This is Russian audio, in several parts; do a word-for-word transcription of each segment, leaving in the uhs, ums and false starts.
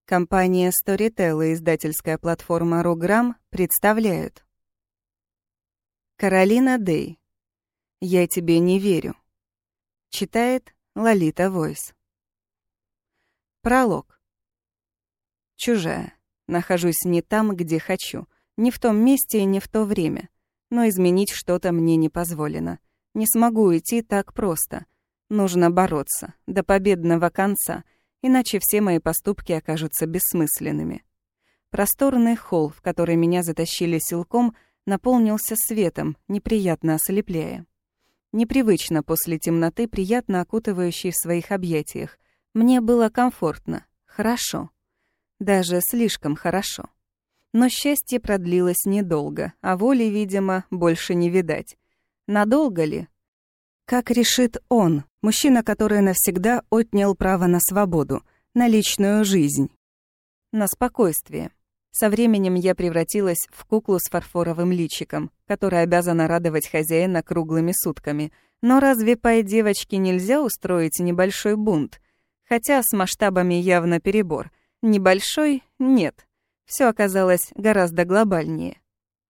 Компания Storytel и издательская платформа Руграм представляют. Каролина Дэй. «Я тебе не верю». Читает Лолита Войс. Пролог. Чужая. Нахожусь не там, где хочу. Не в том месте и не в то время. Но изменить что-то мне не позволено. Не смогу уйти так просто. Нужно бороться. До победного конца. Иначе все мои поступки окажутся бессмысленными. Просторный холл, в который меня затащили силком, наполнился светом, неприятно ослепляя. Непривычно после темноты, приятно окутывающей в своих объятиях. Мне было комфортно, хорошо. Даже слишком хорошо. Но счастье продлилось недолго, а воли, видимо, больше не видать. Надолго ли? Как решит он, мужчина, который навсегда отнял право на свободу, на личную жизнь, на спокойствие. Со временем я превратилась в куклу с фарфоровым личиком, которая обязана радовать хозяина круглыми сутками. Но разве по девочке нельзя устроить небольшой бунт? Хотя с масштабами явно перебор. Небольшой — нет. Все оказалось гораздо глобальнее.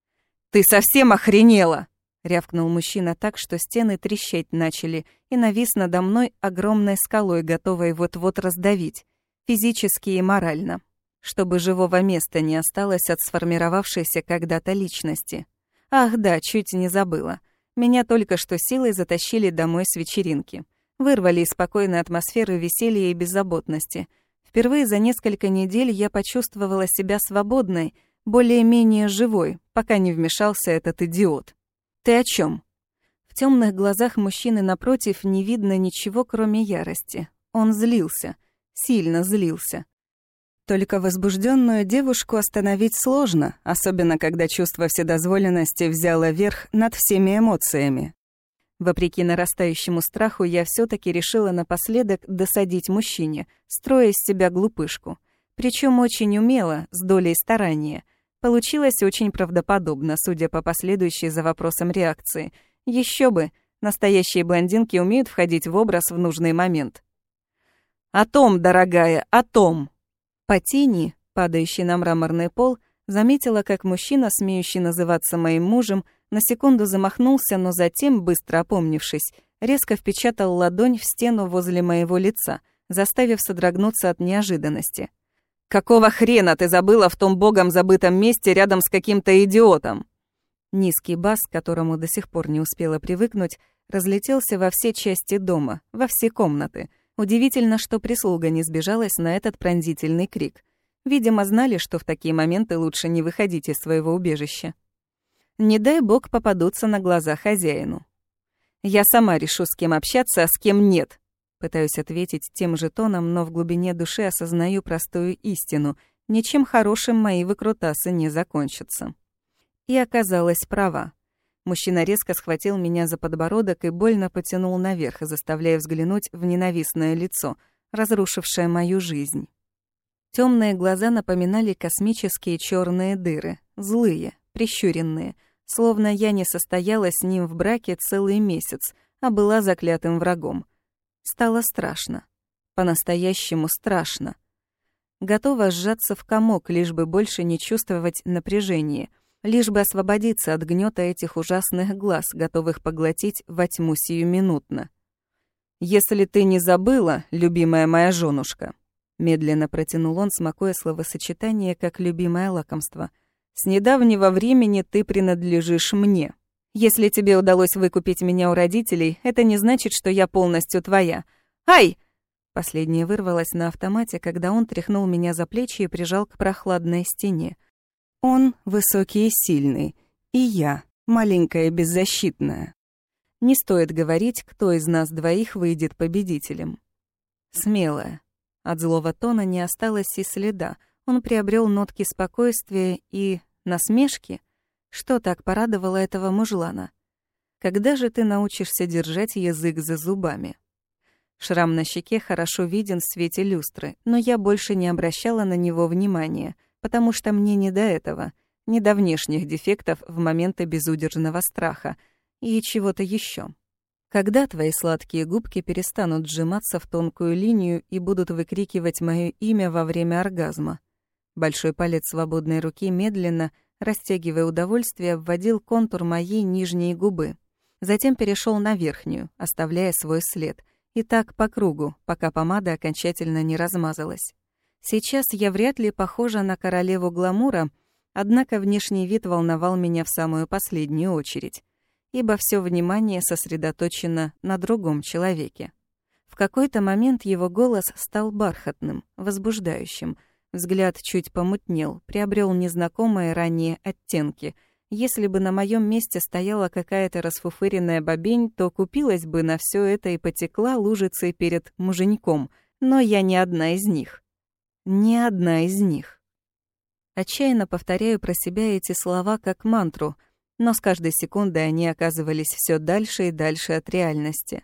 «Ты совсем охренела!» — рявкнул мужчина так, что стены трещать начали, и навис надо мной огромной скалой, готовой вот-вот раздавить, физически и морально, чтобы живого места не осталось от сформировавшейся когда-то личности. Ах да, чуть не забыла. Меня только что силой затащили домой с вечеринки. Вырвали из спокойной атмосферы веселья и беззаботности. Впервые за несколько недель я почувствовала себя свободной, более-менее живой, пока не вмешался этот идиот. «Ты о чем? В темных глазах мужчины напротив не видно ничего, кроме ярости. Он злился. Сильно злился. Только возбужденную девушку остановить сложно, особенно когда чувство вседозволенности взяло верх над всеми эмоциями. Вопреки нарастающему страху, я все таки решила напоследок досадить мужчине, строя из себя глупышку. Причем очень умело, с долей старания. Получилось очень правдоподобно, судя по последующей за вопросом реакции. Еще бы, настоящие блондинки умеют входить в образ в нужный момент. «О том, дорогая, о том!» По тени, падающей на мраморный пол, заметила, как мужчина, смеющий называться моим мужем, на секунду замахнулся, но затем, быстро опомнившись, резко впечатал ладонь в стену возле моего лица, заставив содрогнуться от неожиданности. «Какого хрена ты забыла в том богом забытом месте рядом с каким-то идиотом?» Низкий бас, к которому до сих пор не успела привыкнуть, разлетелся во все части дома, во все комнаты. Удивительно, что прислуга не сбежалась на этот пронзительный крик. Видимо, знали, что в такие моменты лучше не выходить из своего убежища. Не дай бог попадутся на глаза хозяину. Я сама решу, с кем общаться, а с кем нет. Пытаюсь ответить тем же тоном, но в глубине души осознаю простую истину. Ничем хорошим мои выкрутасы не закончатся. И оказалась права. Мужчина резко схватил меня за подбородок и больно потянул наверх, заставляя взглянуть в ненавистное лицо, разрушившее мою жизнь. Темные глаза напоминали космические черные дыры, злые, прищуренные, словно я не состояла с ним в браке целый месяц, а была заклятым врагом. Стало страшно. По-настоящему страшно. Готова сжаться в комок, лишь бы больше не чувствовать напряжения, лишь бы освободиться от гнета этих ужасных глаз, готовых поглотить во тьму сиюминутно. «Если ты не забыла, любимая моя жёнушка», медленно протянул он, смакуя словосочетание как любимое лакомство, «с недавнего времени ты принадлежишь мне. Если тебе удалось выкупить меня у родителей, это не значит, что я полностью твоя. Ай!» Последнее вырвалось на автомате, когда он тряхнул меня за плечи и прижал к прохладной стене. Он высокий и сильный, и я маленькая и беззащитная. Не стоит говорить, кто из нас двоих выйдет победителем. Смелая. От злого тона не осталось и следа. Он приобрел нотки спокойствия и насмешки. Что так порадовало этого мужлана? Когда же ты научишься держать язык за зубами? Шрам на щеке хорошо виден в свете люстры, но я больше не обращала на него внимания, потому что мне не до этого, не до внешних дефектов в моменты безудержного страха и чего-то еще. Когда твои сладкие губки перестанут сжиматься в тонкую линию и будут выкрикивать моё имя во время оргазма? Большой палец свободной руки медленно, растягивая удовольствие, вводил контур моей нижней губы. Затем перешёл на верхнюю, оставляя свой след. И так по кругу, пока помада окончательно не размазалась. Сейчас я вряд ли похожа на королеву гламура, однако внешний вид волновал меня в самую последнюю очередь, ибо всё внимание сосредоточено на другом человеке. В какой-то момент его голос стал бархатным, возбуждающим, взгляд чуть помутнел, приобрел незнакомые ранее оттенки. Если бы на моем месте стояла какая-то расфуфыренная бабень, то купилась бы на все это и потекла лужицей перед муженьком, но я не одна из них. Не одна из них. Отчаянно повторяю про себя эти слова как мантру, но с каждой секундой они оказывались все дальше и дальше от реальности.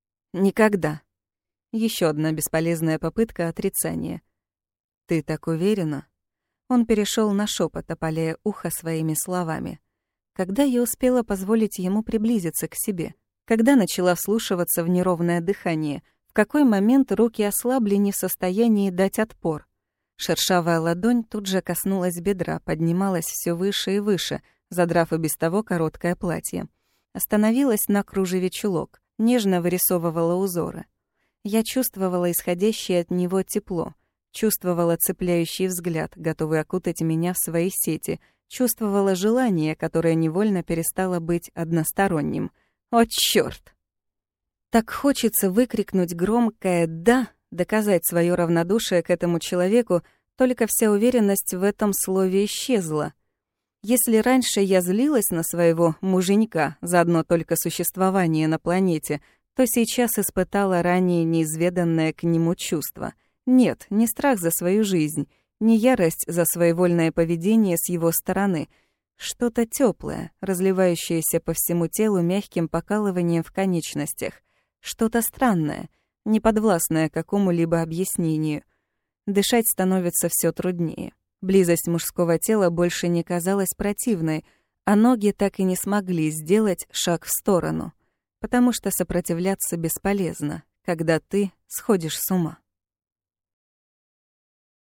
Никогда. Еще одна бесполезная попытка отрицания. «Ты так уверена?» Он перешел на шепот, опаляя ухо своими словами. Когда я успела позволить ему приблизиться к себе? Когда начала вслушиваться в неровное дыхание? В какой момент руки ослабли, не в состоянии дать отпор? Шершавая ладонь тут же коснулась бедра, поднималась все выше и выше, задрав и без того короткое платье. Остановилась на кружеве чулок, нежно вырисовывала узоры. Я чувствовала исходящее от него тепло, чувствовала цепляющий взгляд, готовый окутать меня в свои сети, чувствовала желание, которое невольно перестало быть односторонним. О, чёрт! Так хочется выкрикнуть громкое «да», доказать свое равнодушие к этому человеку, только вся уверенность в этом слове исчезла. Если раньше я злилась на своего муженька за одно только существование на планете, то сейчас испытала ранее неизведанное к нему чувство. Нет, не страх за свою жизнь, не ярость за своевольное поведение с его стороны. Что-то тёплое, разливающееся по всему телу мягким покалыванием в конечностях. Что-то странное, неподвластное какому-либо объяснению. Дышать становится всё труднее. Близость мужского тела больше не казалась противной, а ноги так и не смогли сделать шаг в сторону, потому что сопротивляться бесполезно, когда ты сходишь с ума.